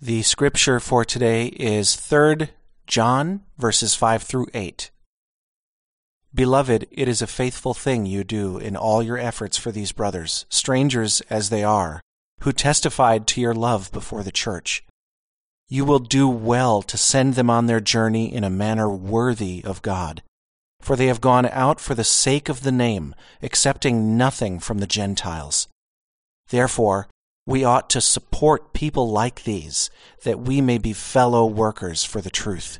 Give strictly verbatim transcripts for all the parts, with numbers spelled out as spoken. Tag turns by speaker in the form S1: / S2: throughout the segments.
S1: The scripture for today is Third John, verses five through eight. Beloved, it is a faithful thing you do in all your efforts for these brothers, strangers as they are, who testified to your love before the church. You will do well to send them on their journey in a manner worthy of God, for they have gone out for the sake of the name, accepting nothing from the Gentiles. Therefore, we ought to support people like these, that we may be fellow workers for the truth.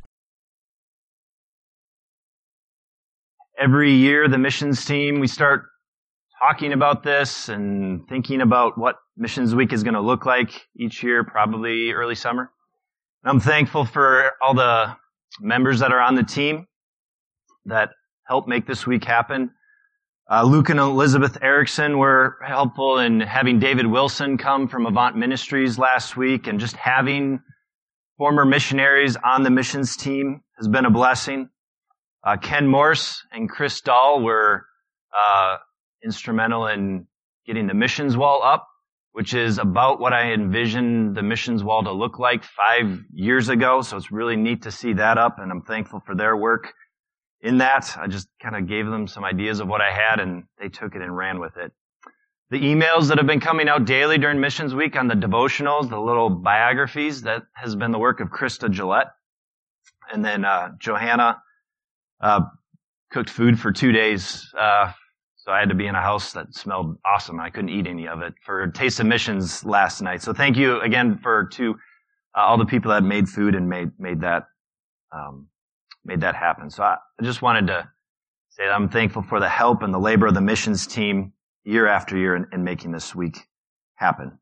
S2: Every year, the missions team, we start talking about this and thinking about what Missions Week is going to look like each year, probably early summer. I'm thankful for all the members that are on the team that help make this week happen. Uh, Luke and Elizabeth Erickson were helpful in having David Wilson come from Avant Ministries last week, and just having former missionaries on the missions team has been a blessing. Uh, Ken Morse and Chris Dahl were uh, instrumental in getting the missions wall up, which is about what I envisioned the missions wall to look like five years ago. So it's really neat to see that up, and I'm thankful for their work in that. I just kind of gave them some ideas of what I had, and they took it and ran with it. The emails that have been coming out daily during Missions Week on the devotionals, the little biographies, that has been the work of Krista Gillette. And then uh, Johanna uh, cooked food for two days, uh, so I had to be in a house that smelled awesome. I couldn't eat any of it for Taste of Missions last night. So thank you again for to uh, all the people that made food and made made that um, made that happen. So I, I just wanted to say that I'm thankful for the help and the labor of the missions team year after year in, in making this week happen.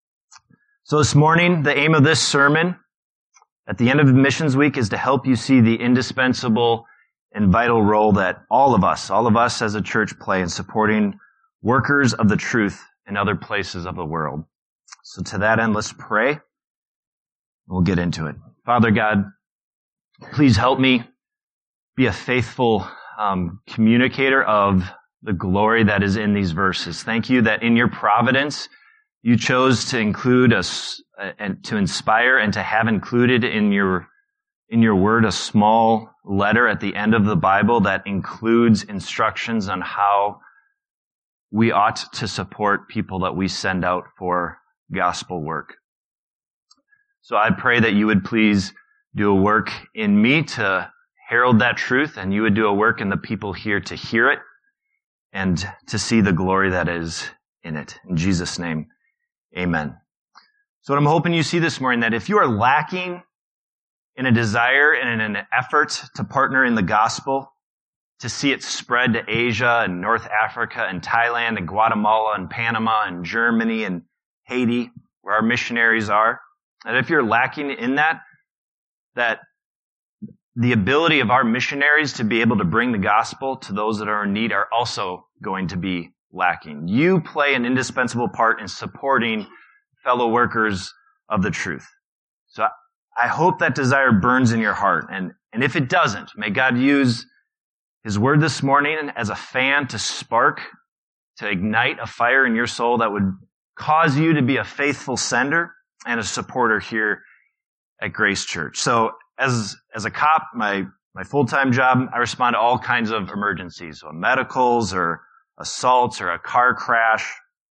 S2: So this morning, the aim of this sermon at the end of the Missions Week is to help you see the indispensable and vital role that all of us, all of us as a church play in supporting workers of the truth in other places of the world. So to that end, let's pray. We'll get into it. Father God, please help me be a faithful um, communicator of the glory that is in these verses. Thank you that in your providence, you chose to include us uh, and to inspire and to have included in your in your word a small letter at the end of the Bible that includes instructions on how we ought to support people that we send out for gospel work. So I pray that you would please do a work in me to herald that truth, and you would do a work in the people here to hear it and to see the glory that is in it. In Jesus' name, amen. So what I'm hoping you see this morning, that if you are lacking in a desire and in an effort to partner in the gospel, to see it spread to Asia and North Africa and Thailand and Guatemala and Panama and Germany and Haiti, where our missionaries are, and if you're lacking in that, that the ability of our missionaries to be able to bring the gospel to those that are in need are also going to be lacking. You play an indispensable part in supporting fellow workers of the truth. So I hope that desire burns in your heart. And, and if it doesn't, may God use his word this morning as a fan to spark, to ignite a fire in your soul that would cause you to be a faithful sender and a supporter here at Grace Church. So as, as a cop, my, my full-time job, I respond to all kinds of emergencies, so medicals or assaults or a car crash.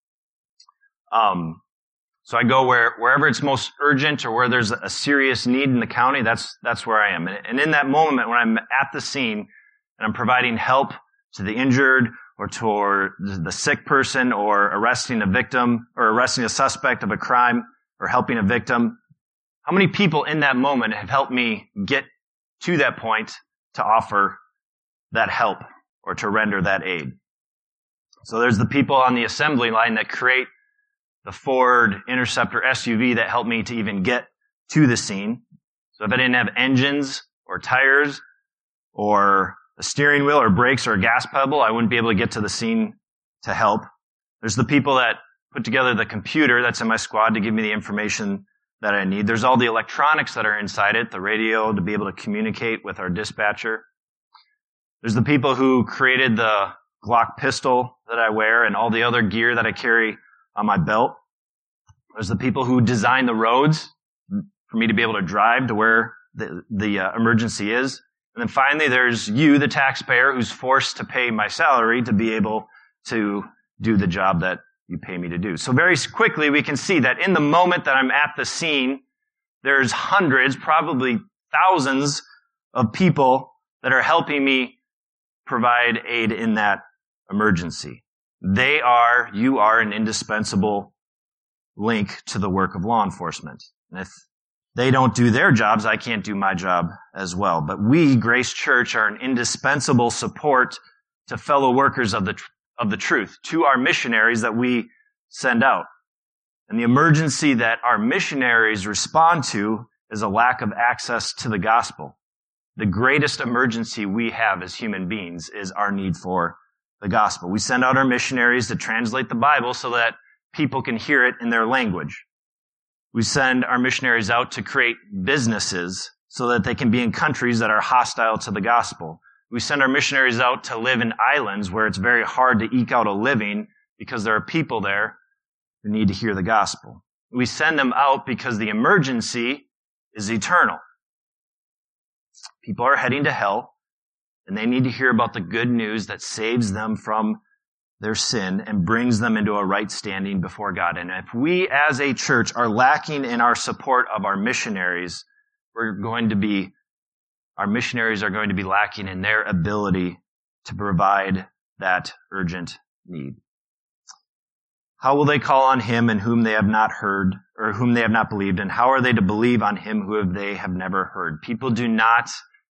S2: Um, So I go where, wherever it's most urgent or where there's a serious need in the county, that's, that's where I am. And, and in that moment when I'm at the scene and I'm providing help to the injured or to the sick person or arresting a victim or arresting a suspect of a crime or helping a victim, how many people in that moment have helped me get to that point to offer that help or to render that aid? So there's the people on the assembly line that create the Ford Interceptor S U V that helped me to even get to the scene. So if I didn't have engines or tires or a steering wheel or brakes or a gas pedal, I wouldn't be able to get to the scene to help. There's the people that put together the computer that's in my squad to give me the information that I need. There's all the electronics that are inside it, the radio to be able to communicate with our dispatcher. There's the people who created the Glock pistol that I wear and all the other gear that I carry on my belt. There's the people who design the roads for me to be able to drive to where the, the uh, emergency is. And then finally, there's you, the taxpayer, who's forced to pay my salary to be able to do the job that you pay me to do. So very quickly, we can see that in the moment that I'm at the scene, there's hundreds, probably thousands of people that are helping me provide aid in that emergency. They are, you are an indispensable link to the work of law enforcement. And if they don't do their jobs, I can't do my job as well. But we, Grace Church, are an indispensable support to fellow workers of the of the truth, to our missionaries that we send out. And the emergency that our missionaries respond to is a lack of access to the gospel. The greatest emergency we have as human beings is our need for the gospel. We send out our missionaries to translate the Bible so that people can hear it in their language. We send our missionaries out to create businesses so that they can be in countries that are hostile to the gospel. We send our missionaries out to live in islands where it's very hard to eke out a living because there are people there who need to hear the gospel. We send them out because the emergency is eternal. People are heading to hell, and they need to hear about the good news that saves them from their sin and brings them into a right standing before God. And if we as a church are lacking in our support of our missionaries, we're going to be, our missionaries are going to be lacking in their ability to provide that urgent need. How will they call on him in whom they have not heard, or whom they have not believed? And how are they to believe on him who they have never heard? People do not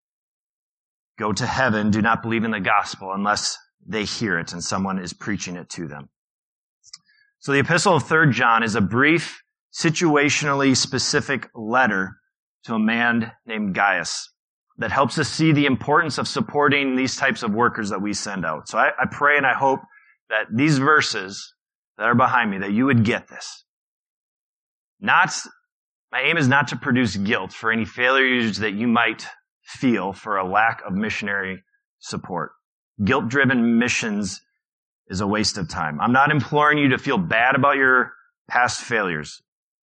S2: go to heaven, do not believe in the gospel unless they hear it and someone is preaching it to them. So the epistle of Third John is a brief, situationally specific letter to a man named Gaius that helps us see the importance of supporting these types of workers that we send out. So I, I pray and I hope that these verses that are behind me, that you would get this. Not, my aim is not to produce guilt for any failures that you might feel for a lack of missionary support. Guilt-driven missions is a waste of time. I'm not imploring you to feel bad about your past failures.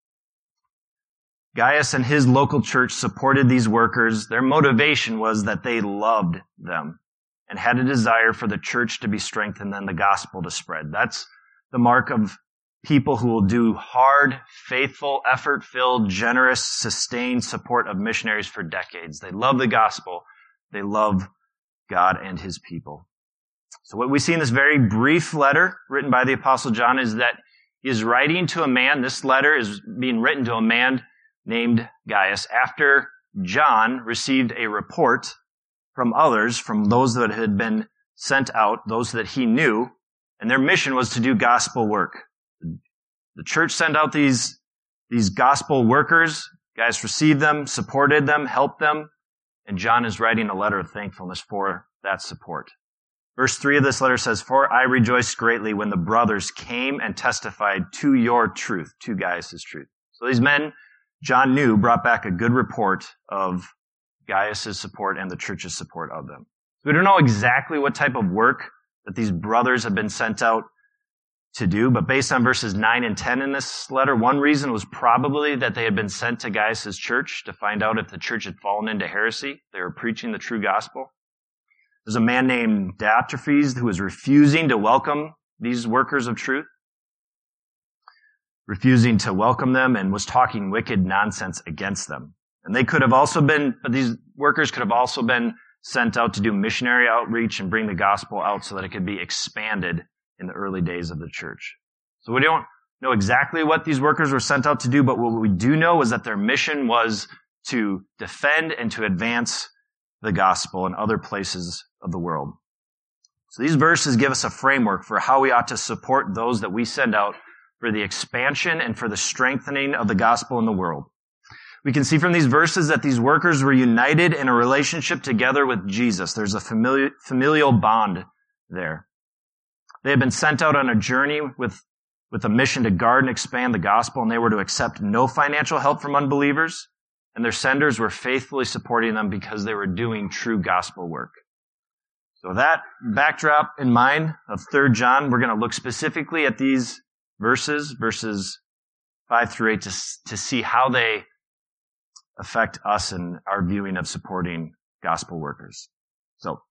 S2: Gaius and his local church supported these workers. Their motivation was that they loved them and had a desire for the church to be strengthened and the gospel to spread. That's the mark of people who will do hard, faithful, effort-filled, generous, sustained support of missionaries for decades. They love the gospel. They love God and his people. So what we see in this very brief letter written by the Apostle John is that he is writing to a man. This letter is being written to a man named Gaius after John received a report from others, from those that had been sent out, those that he knew, and their mission was to do gospel work. The church sent out these, these gospel workers. Gaius received them, supported them, helped them, and John is writing a letter of thankfulness for that support. Verse three of this letter says, "For I rejoiced greatly when the brothers came and testified to your truth," to Gaius' truth. So these men, John knew, brought back a good report of Gaius' support and the church's support of them. We don't know exactly what type of work that these brothers have been sent out to do, but based on verses nine and ten in this letter, one reason was probably that they had been sent to Gaius' church to find out if the church had fallen into heresy. They were preaching the true gospel. There's a man named Diotrephes who was refusing to welcome these workers of truth, refusing to welcome them, and was talking wicked nonsense against them. And they could have also been, but these workers could have also been sent out to do missionary outreach and bring the gospel out so that it could be expanded in the early days of the church. So we don't know exactly what these workers were sent out to do, but what we do know is that their mission was to defend and to advance the gospel in other places of the world. So these verses give us a framework for how we ought to support those that we send out for the expansion and for the strengthening of the gospel in the world. We can see from these verses that these workers were united in a relationship together with Jesus. There's a familial, familial bond there. They had been sent out on a journey with, with a mission to guard and expand the gospel, and they were to accept no financial help from unbelievers, and their senders were faithfully supporting them because they were doing true gospel work. So with that backdrop in mind of Third John, we're going to look specifically at these verses, verses five through eight, to, to see how they affect us in our viewing of supporting gospel workers. So,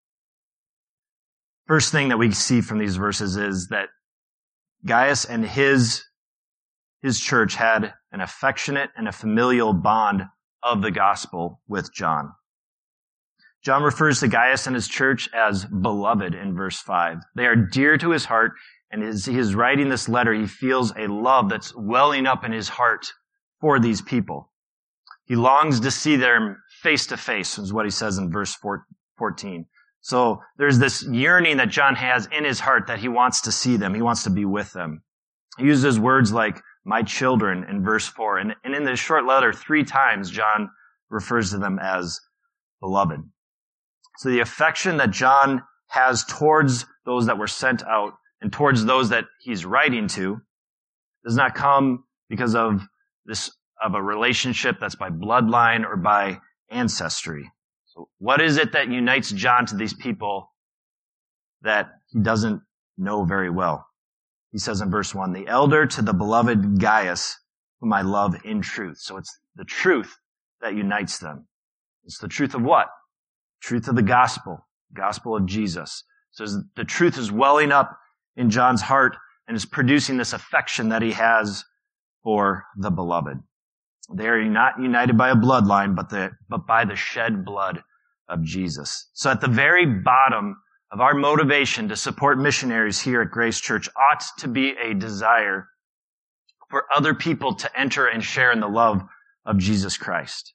S2: first thing that we see from these verses is that Gaius and his, his church had an affectionate and a familial bond of the gospel with John. John refers to Gaius and his church as beloved in verse five. They are dear to his heart, and as he is writing this letter, he feels a love that's welling up in his heart for these people. He longs to see them face to face, is what he says in verse fourteen. So there's this yearning that John has in his heart that he wants to see them. He wants to be with them. He uses words like, my children, in verse four. And, and in this short letter, three times, John refers to them as beloved. So the affection that John has towards those that were sent out and towards those that he's writing to does not come because of this, of a relationship that's by bloodline or by ancestry. So what is it that unites John to these people that he doesn't know very well? He says in verse one, the elder to the beloved Gaius, whom I love in truth. So it's the truth that unites them. It's the truth of what? Truth of the gospel, gospel of Jesus. So the truth is welling up in John's heart and is producing this affection that he has for the beloved. They are not united by a bloodline, but the, but by the shed blood of Jesus. So at the very bottom of our motivation to support missionaries here at Grace Church ought to be a desire for other people to enter and share in the love of Jesus Christ.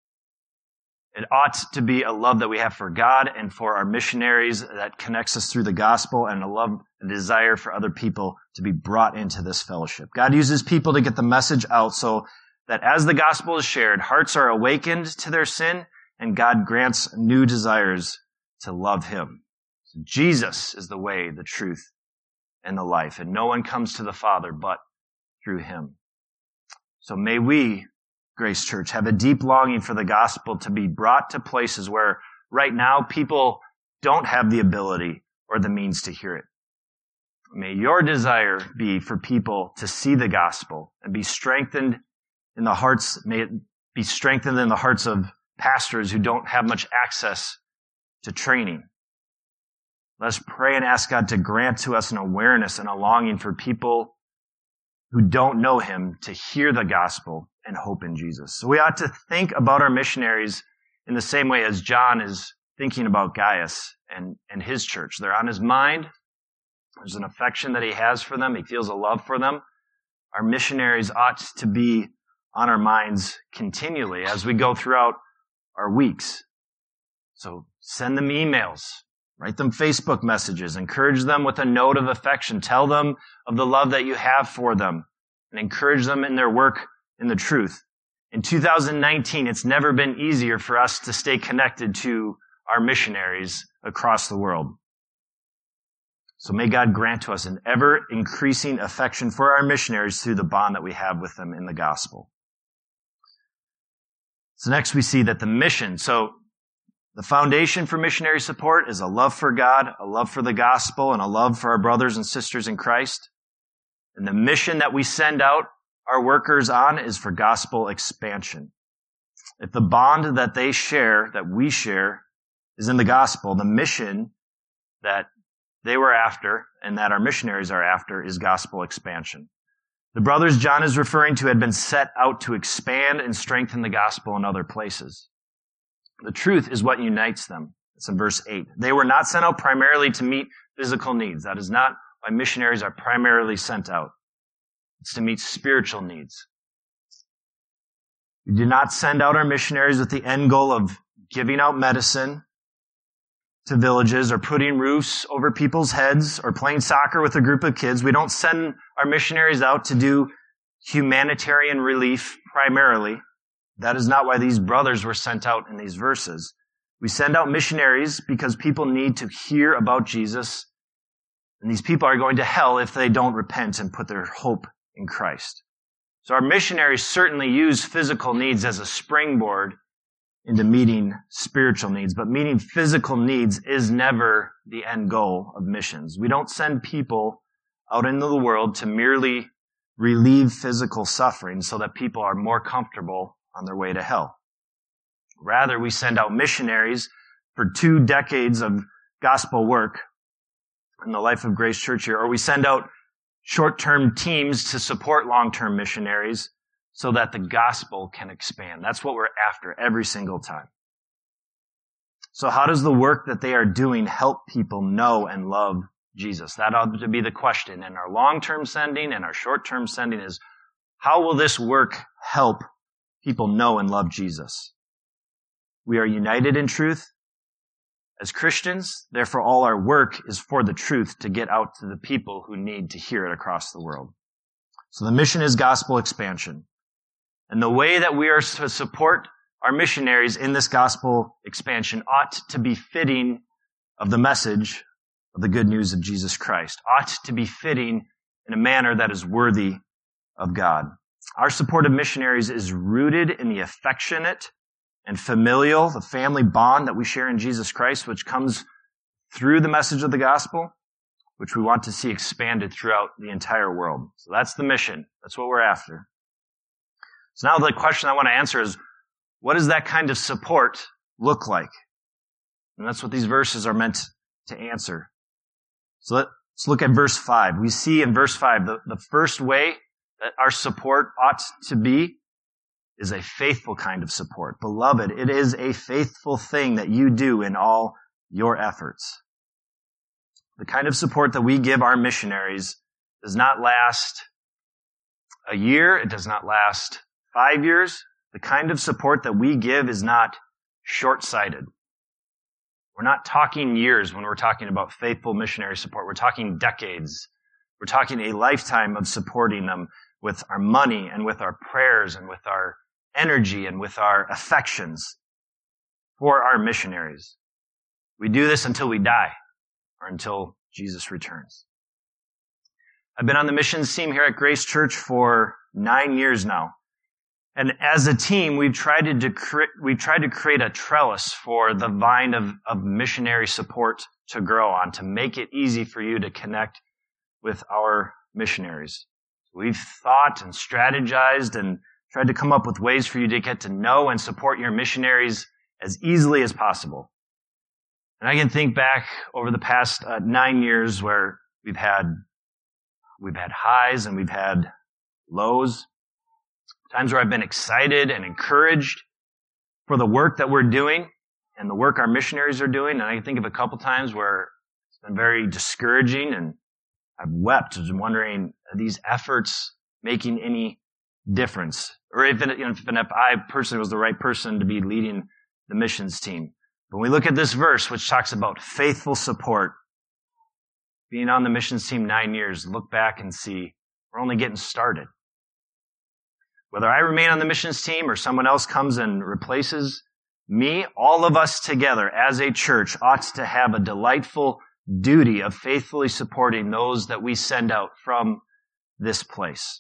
S2: It ought to be a love that we have for God and for our missionaries that connects us through the gospel, and a love, a desire for other people to be brought into this fellowship. God uses people to get the message out so that as the gospel is shared, hearts are awakened to their sin, and God grants new desires to love Him. So Jesus is the way, the truth, and the life, and no one comes to the Father but through Him. So may we, Grace Church, have a deep longing for the gospel to be brought to places where right now people don't have the ability or the means to hear it. May your desire be for people to see the gospel and be strengthened in the hearts, may it be strengthened in the hearts of pastors who don't have much access to training. Let us pray and ask God to grant to us an awareness and a longing for people who don't know Him to hear the gospel and hope in Jesus. So we ought to think about our missionaries in the same way as John is thinking about Gaius and, and his church. They're on his mind. There's an affection that he has for them. He feels a love for them. Our missionaries ought to be on our minds continually as we go throughout our weeks. So send them emails, write them Facebook messages, encourage them with a note of affection, tell them of the love that you have for them, and encourage them in their work in the truth. In two thousand nineteen, it's never been easier for us to stay connected to our missionaries across the world. So may God grant to us an ever-increasing affection for our missionaries through the bond that we have with them in the gospel. So next we see that the mission, so the foundation for missionary support is a love for God, a love for the gospel, and a love for our brothers and sisters in Christ. And the mission that we send out our workers on is for gospel expansion. If the bond that they share, that we share, is in the gospel, the mission that they were after and that our missionaries are after is gospel expansion. The brothers John is referring to had been set out to expand and strengthen the gospel in other places. The truth is what unites them. It's in verse eight. They were not sent out primarily to meet physical needs. That is not why missionaries are primarily sent out. It's to meet spiritual needs. We do not send out our missionaries with the end goal of giving out medicine to villages or putting roofs over people's heads or playing soccer with a group of kids. We don't send our missionaries out to do humanitarian relief primarily. That is not why these brothers were sent out in these verses. We send out missionaries because people need to hear about Jesus, and these people are going to hell if they don't repent and put their hope in Christ. So our missionaries certainly use physical needs as a springboard into meeting spiritual needs, but meeting physical needs is never the end goal of missions. We don't send people out into the world to merely relieve physical suffering so that people are more comfortable on their way to hell. Rather, we send out missionaries for two decades of gospel work in the life of Grace Church here, or we send out short-term teams to support long-term missionaries so that the gospel can expand. That's what we're after every single time. So how does the work that they are doing help people know and love Jesus? That ought to be the question. In our long-term sending and our short-term sending is, how will this work help people know and love Jesus? We are united in truth as Christians. Therefore, all our work is for the truth to get out to the people who need to hear it across the world. So the mission is gospel expansion. And the way that we are to support our missionaries in this gospel expansion ought to be fitting of the message of the good news of Jesus Christ, ought to be fitting in a manner that is worthy of God. Our support of missionaries is rooted in the affectionate and familial, the family bond that we share in Jesus Christ, which comes through the message of the gospel, which we want to see expanded throughout the entire world. So that's the mission. That's what we're after. So now the question I want to answer is, what does that kind of support look like? And that's what these verses are meant to answer. So let's look at verse five. We see in verse five, the, the first way that our support ought to be is a faithful kind of support. Beloved, it is a faithful thing that you do in all your efforts. The kind of support that we give our missionaries does not last a year. It does not last five years. The kind of support that we give is not short-sighted. We're not talking years when we're talking about faithful missionary support. We're talking decades. We're talking a lifetime of supporting them with our money and with our prayers and with our energy and with our affections for our missionaries. We do this until we die or until Jesus returns. I've been on the missions team here at Grace Church for nine years now. And as a team, we've tried to decre- we've tried to create a trellis for the vine of, of missionary support to grow on, to make it easy for you to connect with our missionaries. We've thought and strategized and tried to come up with ways for you to get to know and support your missionaries as easily as possible. And I can think back over the past uh, nine years where we've had we've had highs and we've had lows. Times where I've been excited and encouraged for the work that we're doing and the work our missionaries are doing. And I can think of a couple times where it's been very discouraging and I've wept, just wondering, are these efforts making any difference? Or even, you know, even if I personally was the right person to be leading the missions team. When we look at this verse, which talks about faithful support, being on the missions team nine years, look back and see we're only getting started. Whether I remain on the missions team or someone else comes and replaces me, all of us together as a church ought to have a delightful duty of faithfully supporting those that we send out from this place.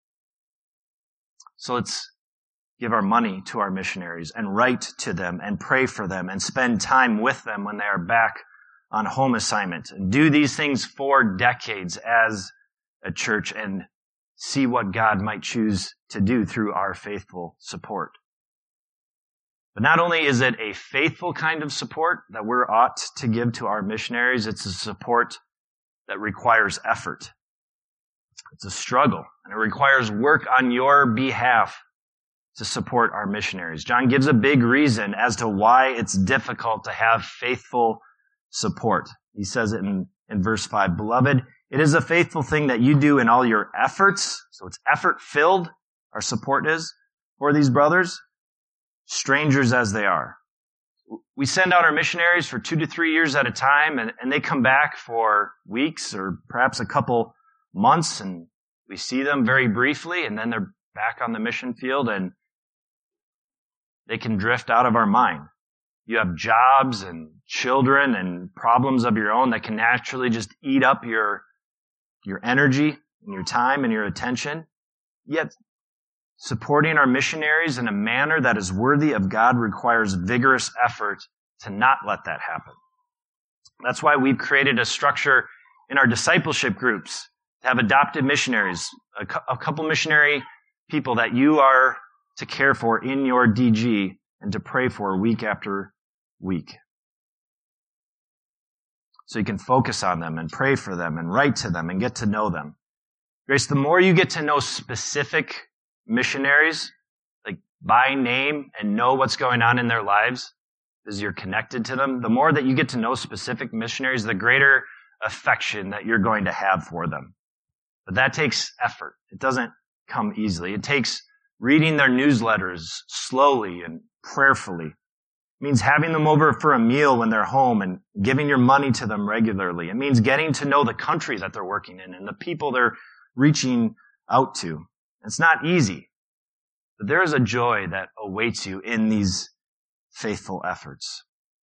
S2: So let's give our money to our missionaries and write to them and pray for them and spend time with them when they are back on home assignment, and do these things for decades as a church and see what God might choose to do through our faithful support. But not only is it a faithful kind of support that we ought to give to our missionaries, it's a support that requires effort. It's a struggle, and it requires work on your behalf to support our missionaries. John gives a big reason as to why it's difficult to have faithful support. He says it in, in verse five, Beloved, it is a faithful thing that you do in all your efforts. So it's effort-filled, our support is, for these brothers, strangers as they are. We send out our missionaries for two to three years at a time, and, and they come back for weeks or perhaps a couple months, and we see them very briefly, and then they're back on the mission field, and they can drift out of our mind. You have jobs and children and problems of your own that can naturally just eat up your your energy and your time and your attention. Yet, supporting our missionaries in a manner that is worthy of God requires vigorous effort to not let that happen. That's why we've created a structure in our discipleship groups to have adopted missionaries, a, cu- a couple missionary people that you are to care for in your D G and to pray for week after week. So you can focus on them and pray for them and write to them and get to know them. Grace, the more you get to know specific missionaries, like by name, and know what's going on in their lives as you're connected to them, the more that you get to know specific missionaries, the greater affection that you're going to have for them. But that takes effort. It doesn't come easily. It takes reading their newsletters slowly and prayerfully. It means having them over for a meal when they're home and giving your money to them regularly. It means getting to know the country that they're working in and the people they're reaching out to. It's not easy, but there is a joy that awaits you in these faithful efforts.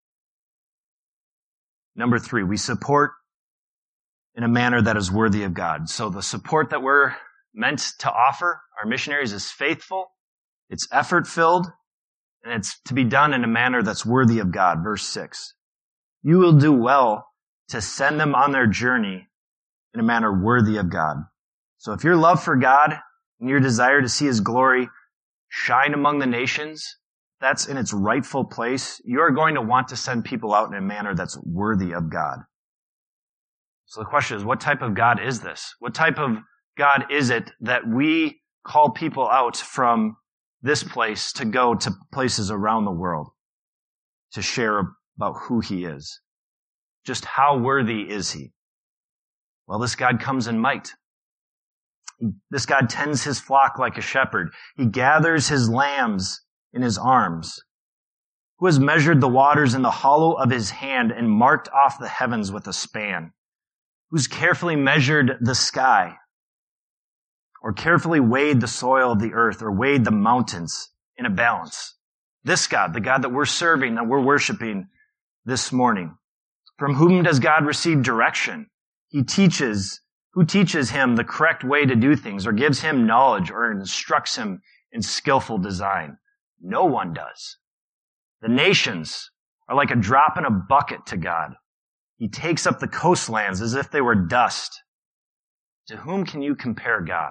S2: Number three, we support in a manner that is worthy of God. So the support that we're meant to offer our missionaries is faithful, it's effort-filled, and it's to be done in a manner that's worthy of God. Verse six, you will do well to send them on their journey in a manner worthy of God. So if your love for God and your desire to see His glory shine among the nations, that's in its rightful place, you're going to want to send people out in a manner that's worthy of God. So the question is, what type of God is this? What type of God is it that we call people out from this place to go to places around the world to share about who He is? Just how worthy is He? Well, this God comes in might. This God tends His flock like a shepherd. He gathers His lambs in His arms. Who has measured the waters in the hollow of His hand and marked off the heavens with a span? Who's carefully measured the sky, or carefully weighed the soil of the earth, or weighed the mountains in a balance? This God, the God that we're serving, that we're worshiping this morning. From whom does God receive direction? He teaches, who teaches Him the correct way to do things, or gives Him knowledge, or instructs Him in skillful design? No one does. The nations are like a drop in a bucket to God. He takes up the coastlands as if they were dust. To whom can you compare God?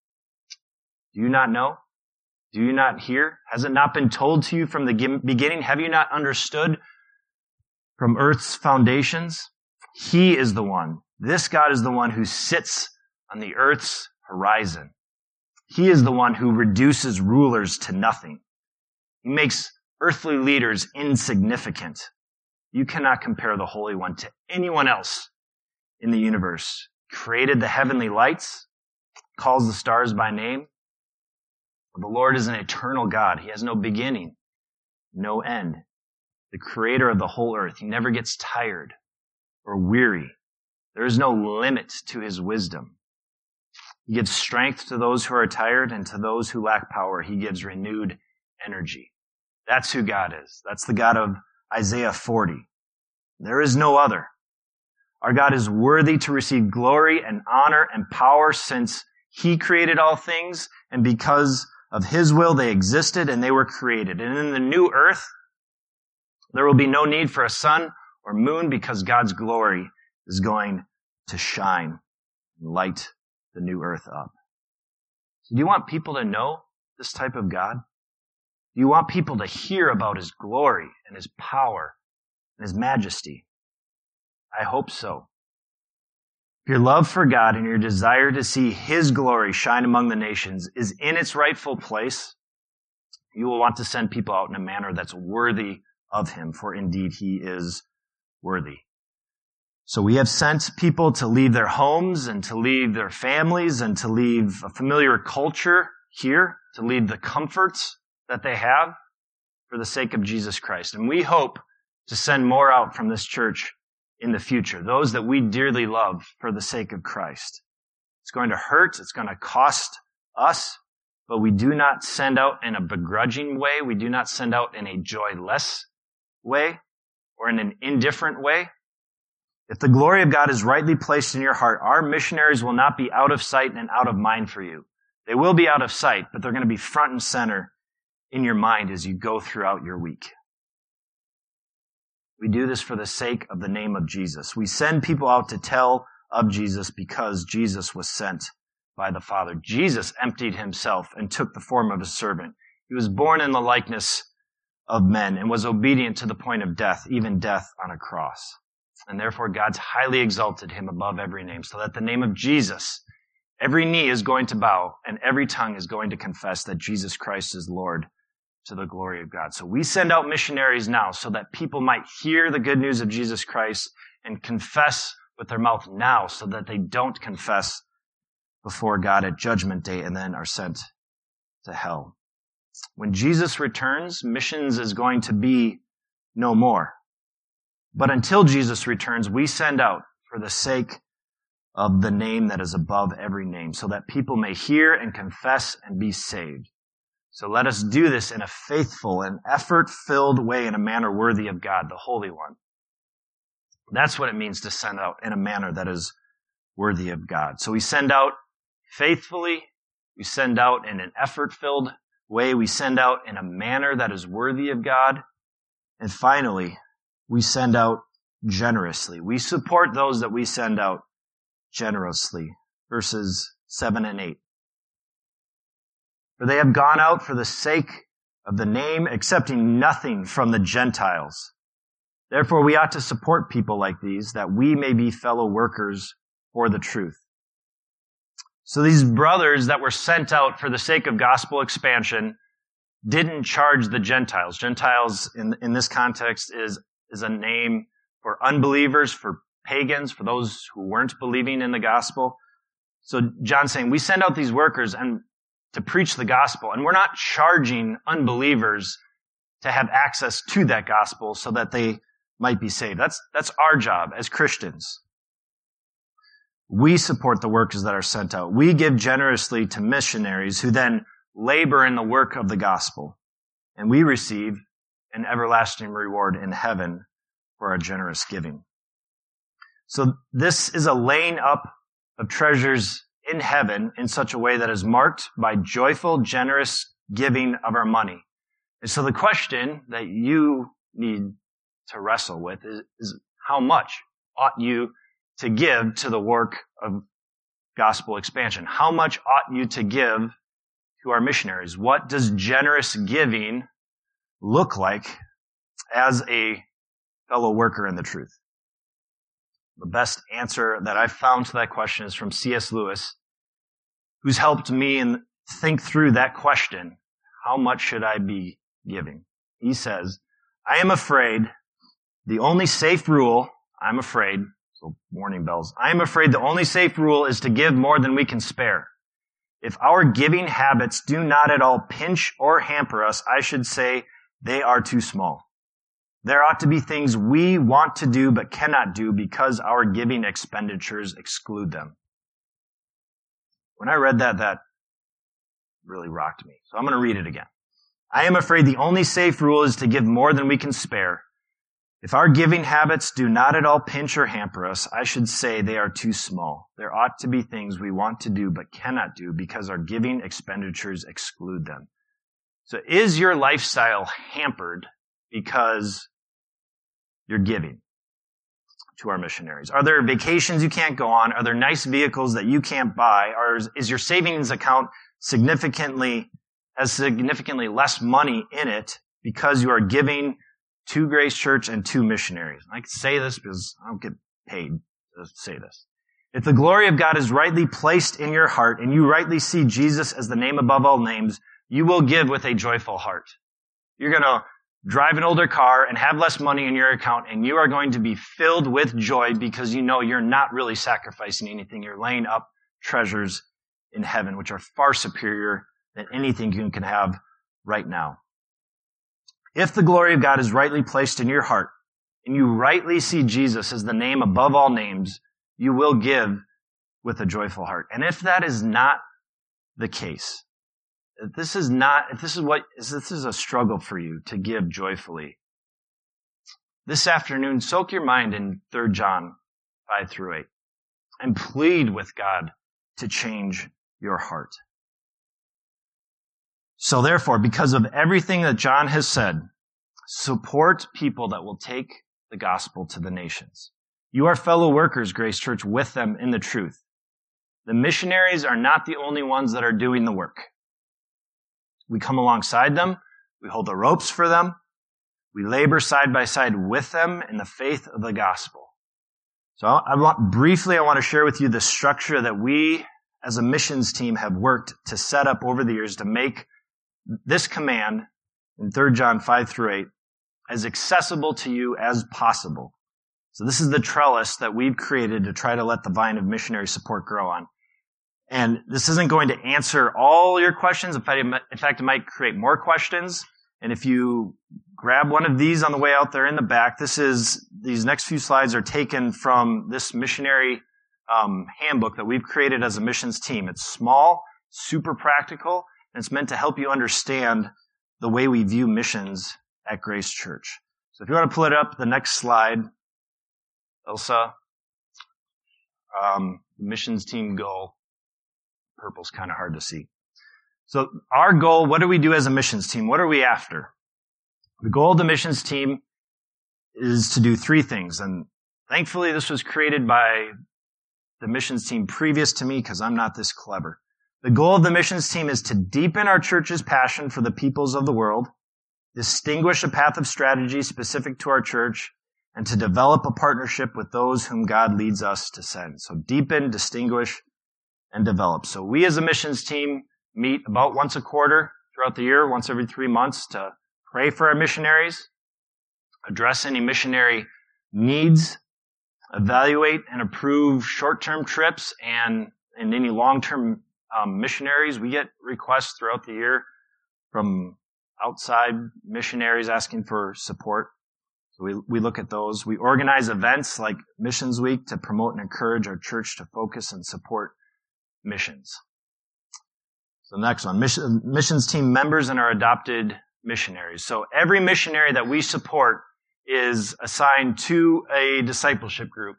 S2: Do you not know? Do you not hear? Has it not been told to you from the beginning? Have you not understood from earth's foundations? He is the one. This God is the one who sits on the earth's horizon. He is the one who reduces rulers to nothing. He makes earthly leaders insignificant. You cannot compare the Holy One to anyone else in the universe. Created the heavenly lights, calls the stars by name. The Lord is an eternal God. He has no beginning, no end. The creator of the whole earth. He never gets tired or weary. There is no limit to His wisdom. He gives strength to those who are tired, and to those who lack power, He gives renewed energy. That's who God is. That's the God of Isaiah forty. There is no other. Our God is worthy to receive glory and honor and power, since He created all things, and because of His will they existed and they were created. And in the new earth, there will be no need for a sun or moon, because God's glory is going to shine and light the new earth up. So do you want people to know this type of God? Do you want people to hear about His glory and His power and His majesty? I hope so. If your love for God and your desire to see His glory shine among the nations is in its rightful place, you will want to send people out in a manner that's worthy of Him, for indeed He is worthy. So we have sent people to leave their homes and to leave their families and to leave a familiar culture here, to leave the comforts that they have for the sake of Jesus Christ. And we hope to send more out from this church in the future, those that we dearly love for the sake of Christ. It's going to hurt, it's going to cost us, but we do not send out in a begrudging way. We do not send out in a joyless way or in an indifferent way. If the glory of God is rightly placed in your heart, our missionaries will not be out of sight and out of mind for you. They will be out of sight, but they're going to be front and center in your mind as you go throughout your week. We do this for the sake of the name of Jesus. We send people out to tell of Jesus because Jesus was sent by the Father. Jesus emptied Himself and took the form of a servant. He was born in the likeness of men and was obedient to the point of death, even death on a cross. And therefore God's highly exalted him above every name, so that the name of Jesus, every knee is going to bow and every tongue is going to confess that Jesus Christ is Lord, to the glory of God. So we send out missionaries now so that people might hear the good news of Jesus Christ and confess with their mouth now, so that they don't confess before God at judgment day and then are sent to hell. When Jesus returns, missions is going to be no more. But until Jesus returns, we send out for the sake of the name that is above every name, so that people may hear and confess and be saved. So let us do this in a faithful and effort-filled way, in a manner worthy of God, the Holy One. That's what it means to send out in a manner that is worthy of God. So we send out faithfully, we send out in an effort-filled way, we send out in a manner that is worthy of God, and finally, we send out generously. We support those that we send out generously. Verses seven and eight. For they have gone out for the sake of the name, accepting nothing from the Gentiles. Therefore, we ought to support people like these, that we may be fellow workers for the truth. So these brothers that were sent out for the sake of gospel expansion didn't charge the Gentiles. Gentiles, in, in this context, is, is a name for unbelievers, for pagans, for those who weren't believing in the gospel. So John's saying, we send out these workers and to preach the gospel, and we're not charging unbelievers to have access to that gospel so that they might be saved. That's, that's our job as Christians. We support the workers that are sent out. We give generously to missionaries who then labor in the work of the gospel, and we receive an everlasting reward in heaven for our generous giving. So this is a laying up of treasures in heaven in such a way that is marked by joyful, generous giving of our money. And so the question that you need to wrestle with is, is how much ought you to give to the work of gospel expansion? How much ought you to give to our missionaries? What does generous giving look like as a fellow worker in the truth? The best answer that I've found to that question is from C S Lewis, who's helped me in think through that question. How much should I be giving? He says, I am afraid the only safe rule, I'm afraid, so warning bells, I am afraid the only safe rule is to give more than we can spare. If our giving habits do not at all pinch or hamper us, I should say they are too small. There ought to be things we want to do but cannot do because our giving expenditures exclude them. When I read that, that really rocked me. So I'm going to read it again. I am afraid the only safe rule is to give more than we can spare. If our giving habits do not at all pinch or hamper us, I should say they are too small. There ought to be things we want to do but cannot do because our giving expenditures exclude them. So is your lifestyle hampered because you're giving to our missionaries? Are there vacations you can't go on? Are there nice vehicles that you can't buy? Or is your savings account significantly, has significantly less money in it because you are giving to Grace Church and to missionaries? I can say this because I don't get paid to say this. If the glory of God is rightly placed in your heart and you rightly see Jesus as the name above all names, you will give with a joyful heart. You're going to drive an older car and have less money in your account, and you are going to be filled with joy because you know you're not really sacrificing anything. You're laying up treasures in heaven, which are far superior than anything you can have right now. If the glory of God is rightly placed in your heart, and you rightly see Jesus as the name above all names, you will give with a joyful heart. And if that is not the case, if this is not, if this is what, if this is a struggle for you to give joyfully, this afternoon, soak your mind in Third John five through eight and plead with God to change your heart. So therefore, because of everything that John has said, support people that will take the gospel to the nations. You are fellow workers, Grace Church, with them in the truth. The missionaries are not the only ones that are doing the work. We come alongside them. We hold the ropes for them. We labor side by side with them in the faith of the gospel. So I want, briefly, I want to share with you the structure that we as a missions team have worked to set up over the years to make this command in Third John five through eight as accessible to you as possible. So this is the trellis that we've created to try to let the vine of missionary support grow on. And this isn't going to answer all your questions. In fact, it might create more questions. And if you grab one of these on the way out there in the back, this is, these next few slides are taken from this missionary um, handbook that we've created as a missions team. It's small, super practical, and it's meant to help you understand the way we view missions at Grace Church. So if you want to pull it up, the next slide, Elsa, um, missions team goal. Purple's kind of hard to see. So our goal, what do we do as a missions team? What are we after? The goal of the missions team is to do three things. And thankfully, this was created by the missions team previous to me because I'm not this clever. The goal of the missions team is to deepen our church's passion for the peoples of the world, distinguish a path of strategy specific to our church, and to develop a partnership with those whom God leads us to send. So deepen, distinguish, and develop. So we as a missions team meet about once a quarter throughout the year, once every three months to pray for our missionaries, address any missionary needs, evaluate and approve short-term trips and, and any long-term um, missionaries. We get requests throughout the year from outside missionaries asking for support. So we, we look at those. We organize events like Missions Week to promote and encourage our church to focus and support missions. So next one, mission, missions team members and our adopted missionaries. So every missionary that we support is assigned to a discipleship group.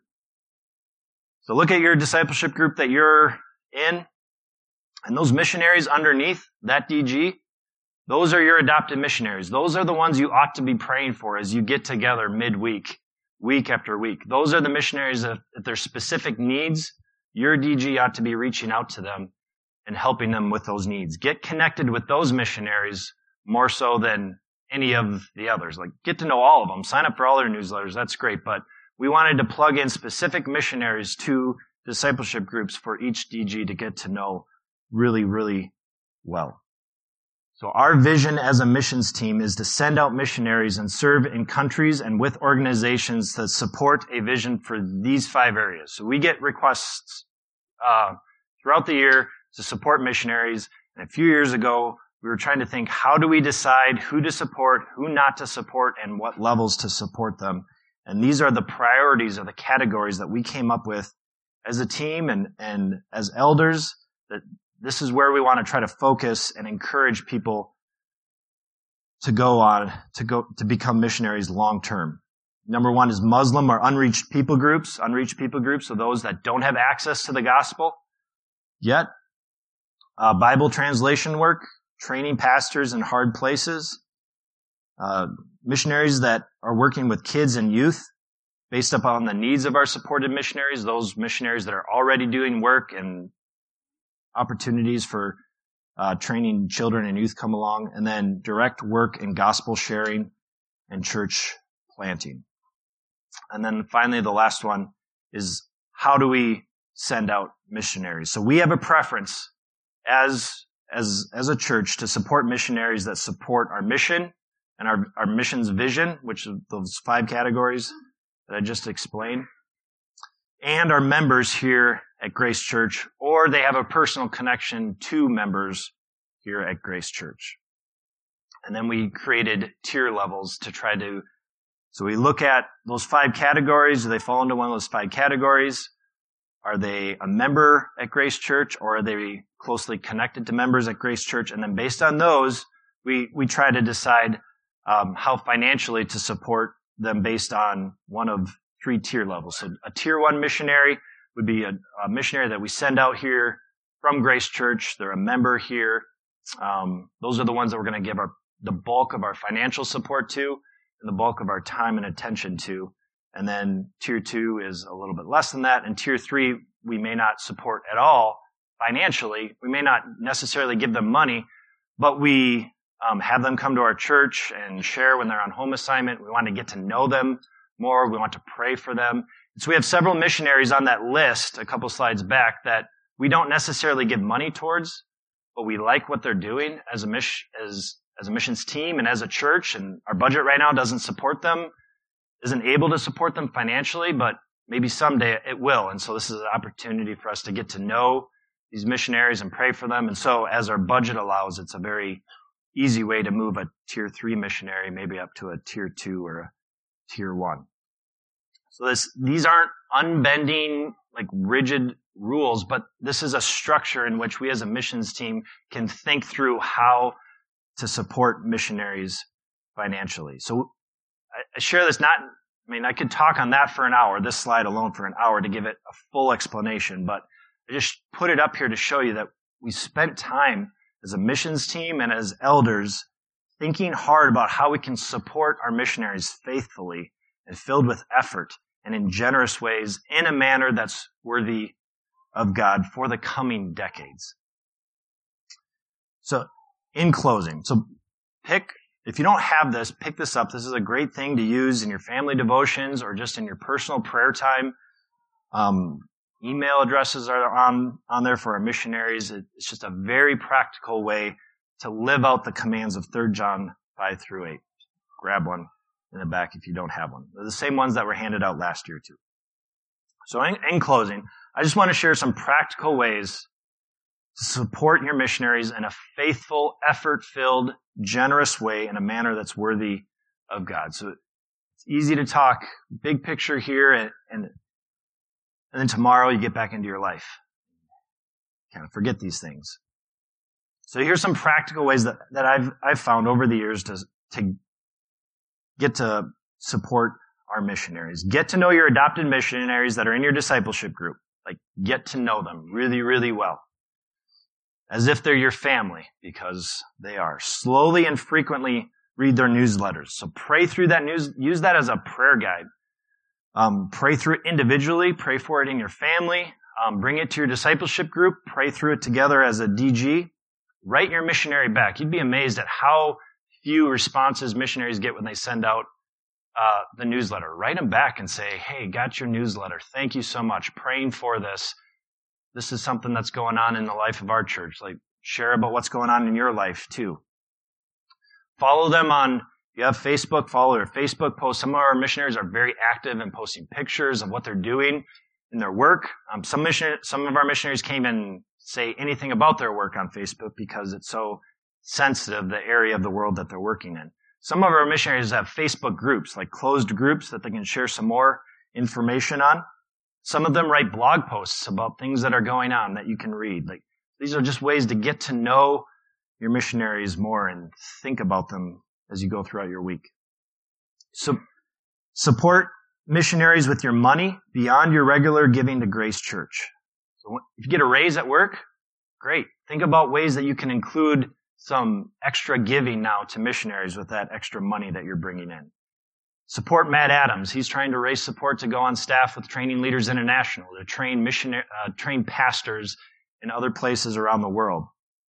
S2: So look at your discipleship group that you're in, and those missionaries underneath that D G, those are your adopted missionaries. Those are the ones you ought to be praying for as you get together midweek, week after week. Those are the missionaries that, if there's specific needs, your D G ought to be reaching out to them and helping them with those needs. Get connected with those missionaries more so than any of the others. Like, get to know all of them. Sign up for all their newsletters. That's great. But we wanted to plug in specific missionaries to discipleship groups for each D G to get to know really, really well. So our vision as a missions team is to send out missionaries and serve in countries and with organizations that support a vision for these five areas. So we get requests uh, throughout the year to support missionaries. And a few years ago, we were trying to think, how do we decide who to support, who not to support, and what levels to support them? And these are the priorities or the categories that we came up with as a team and, and as elders, that this is where we want to try to focus and encourage people to go on, to go, to become missionaries long term. Number one is Muslim or unreached people groups, unreached people groups, so those that don't have access to the gospel yet. Uh, Bible translation work, training pastors in hard places, uh, missionaries that are working with kids and youth based upon the needs of our supported missionaries, those missionaries that are already doing work and opportunities for uh, training children and youth come along, and then direct work in gospel sharing and church planting. And then finally, the last one is, how do we send out missionaries? So we have a preference as as as a church to support missionaries that support our mission and our, our mission's vision, which are those five categories that I just explained, and our members here at Grace Church, or they have a personal connection to members here at Grace Church. And then we created tier levels to try to, so we look at those five categories. Do they fall into one of those five categories? Are they a member at Grace Church, or are they closely connected to members at Grace Church? And then based on those, we, we try to decide um, how financially to support them based on one of three tier levels. So a tier one missionary would be a, a missionary that we send out here from Grace Church. They're a member here. Um, those are the ones that we're going to give our, the bulk of our financial support to and the bulk of our time and attention to. And then tier two is a little bit less than that. And tier three, we may not support at all financially. We may not necessarily give them money, but we um, have them come to our church and share when they're on home assignment. We want to get to know them more. We want to pray for them. So we have several missionaries on that list, a couple slides back, that we don't necessarily give money towards, but we like what they're doing as a mission, as, as a missions team and as a church. And our budget right now doesn't support them, isn't able to support them financially, but maybe someday it will. And so this is an opportunity for us to get to know these missionaries and pray for them. And so as our budget allows, it's a very easy way to move a tier three missionary maybe up to a tier two or a tier one. So this, these aren't unbending, like rigid rules, but this is a structure in which we as a missions team can think through how to support missionaries financially. So I share this not, I mean, I could talk on that for an hour, this slide alone for an hour to give it a full explanation, but I just put it up here to show you that we spent time as a missions team and as elders thinking hard about how we can support our missionaries faithfully and filled with effort and in generous ways in a manner that's worthy of God for the coming decades. So, in closing, so pick, if you don't have this, pick this up. This is a great thing to use in your family devotions or just in your personal prayer time. Um, email addresses are on, on there for our missionaries. It's just a very practical way to live out the commands of Third John five through eight. Grab one in the back if you don't have one. They're the same ones that were handed out last year too. So in, in closing, I just want to share some practical ways to support your missionaries in a faithful, effort-filled, generous way in a manner that's worthy of God. So it's easy to talk big picture here, and, and, and then tomorrow you get back into your life. Kind of forget these things. So here's some practical ways that, that I've, I've found over the years to, to get to support our missionaries. Get to know your adopted missionaries that are in your discipleship group. Like, get to know them really, really well. As if they're your family, because they are. Slowly and frequently read their newsletters. So pray through that news, use that as a prayer guide. Um, pray through it individually, pray for it in your family, um, bring it to your discipleship group, pray through it together as a D G. Write your missionary back. You'd be amazed at how few responses missionaries get when they send out uh, the newsletter. Write them back and say, hey, got your newsletter. Thank you so much. Praying for this. This is something that's going on in the life of our church. Like, share about what's going on in your life too. Follow them on, if you have Facebook, follow their Facebook posts. Some of our missionaries are very active in posting pictures of what they're doing in their work. Um, some mission, some of our missionaries can't even say anything about their work on Facebook because it's so sensitive, the area of the world that they're working in. Some of our missionaries have Facebook groups, like closed groups that they can share some more information on. Some of them write blog posts about things that are going on that you can read. Like, these are just ways to get to know your missionaries more and think about them as you go throughout your week. So, support missionaries with your money beyond your regular giving to Grace Church. So if you get a raise at work, great. Think about ways that you can include some extra giving now to missionaries with that extra money that you're bringing in. Support Matt Adams. He's trying to raise support to go on staff with Training Leaders International, to train missionary, uh, train pastors in other places around the world.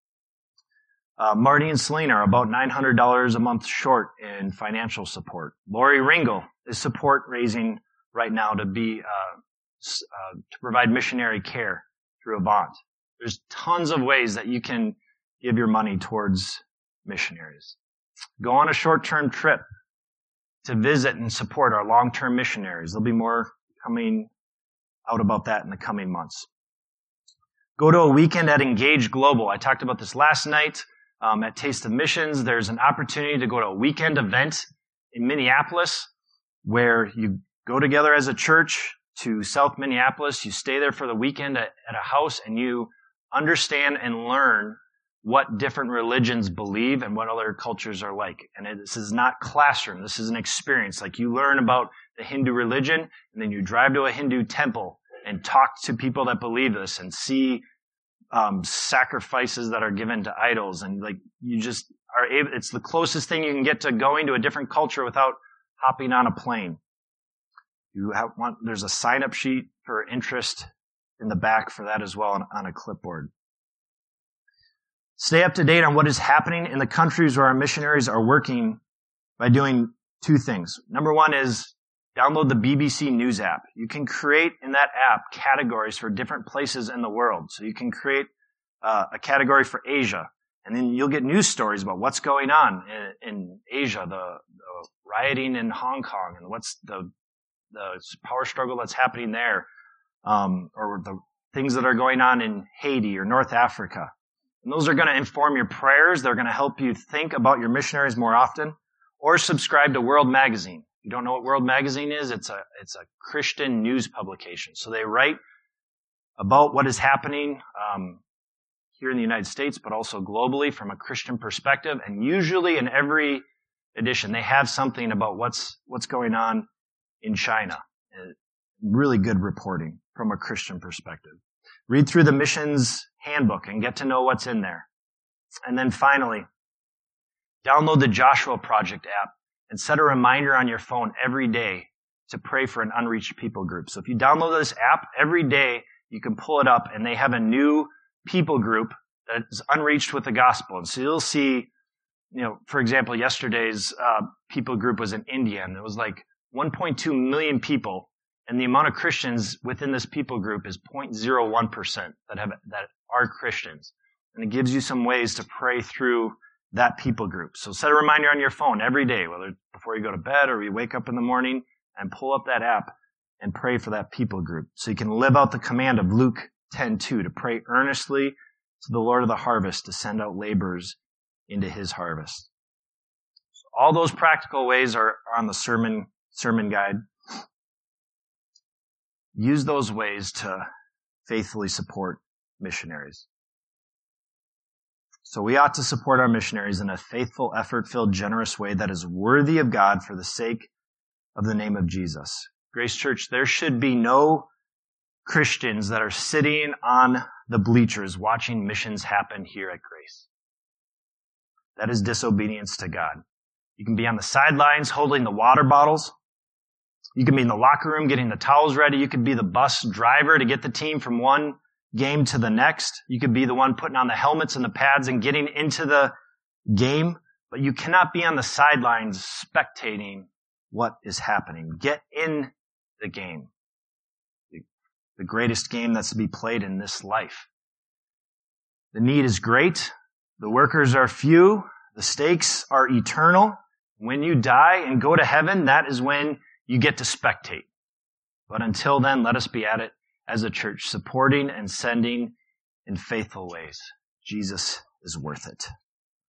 S2: Uh, Marty and Selena are about nine hundred dollars a month short in financial support. Lori Ringel is support raising right now to be uh, uh, to provide missionary care through Avant. There's tons of ways that you can give your money towards missionaries. Go on a short-term trip to visit and support our long-term missionaries. There'll be more coming out about that in the coming months. Go to a weekend at Engage Global. I talked about this last night um, at Taste of Missions. There's an opportunity to go to a weekend event in Minneapolis where you go together as a church to South Minneapolis. You stay there for the weekend at, at a house and you understand and learn what different religions believe and what other cultures are like. And it, this is not classroom. This is an experience. Like, you learn about the Hindu religion, and then you drive to a Hindu temple and talk to people that believe this and see um, sacrifices that are given to idols. And like, you just are able, it's the closest thing you can get to going to a different culture without hopping on a plane. You have want, there's a sign-up sheet for interest in the back for that as well on, on a clipboard. Stay up to date on what is happening in the countries where our missionaries are working by doing two things. Number one is download the B B C News app. You can create in that app categories for different places in the world. So you can create uh, a category for Asia, and then you'll get news stories about what's going on in, in Asia, the, the rioting in Hong Kong, and what's the the power struggle that's happening there, um, or the things that are going on in Haiti or North Africa. And those are going to inform your prayers. They're going to help you think about your missionaries more often. Or subscribe to World Magazine. If you don't know what World Magazine is, it's a it's a Christian news publication. So they write about what is happening um, here in the United States, but also globally from a Christian perspective. And usually in every edition, they have something about what's what's going on in China. Really good reporting from a Christian perspective. Read through the missions handbook and get to know what's in there. And then finally, download the Joshua Project app and set a reminder on your phone every day to pray for an unreached people group. So if you download this app, every day you can pull it up and they have a new people group that is unreached with the gospel. And so you'll see, you know, for example, yesterday's uh, people group was in India, and it was like one point two million people, and the amount of Christians within this people group is zero point zero one percent that have that are Christians. And it gives you some ways to pray through that people group. So set a reminder on your phone every day, whether before you go to bed or you wake up in the morning, and pull up that app and pray for that people group. So you can live out the command of Luke ten two to pray earnestly to the Lord of the harvest to send out laborers into his harvest. So all those practical ways are on the sermon sermon guide. Use those ways to faithfully support missionaries. So we ought to support our missionaries in a faithful, effort-filled, generous way that is worthy of God for the sake of the name of Jesus. Grace Church, there should be no Christians that are sitting on the bleachers watching missions happen here at Grace. That is disobedience to God. You can be on the sidelines holding the water bottles. You can be in the locker room getting the towels ready. You could be the bus driver to get the team from one game to the next. You could be the one putting on the helmets and the pads and getting into the game. But you cannot be on the sidelines spectating what is happening. Get in the game. The greatest game that's to be played in this life. The need is great. The workers are few. The stakes are eternal. When you die and go to heaven, that is when you get to spectate. But until then, let us be at it as a church, supporting and sending in faithful ways. Jesus is worth it.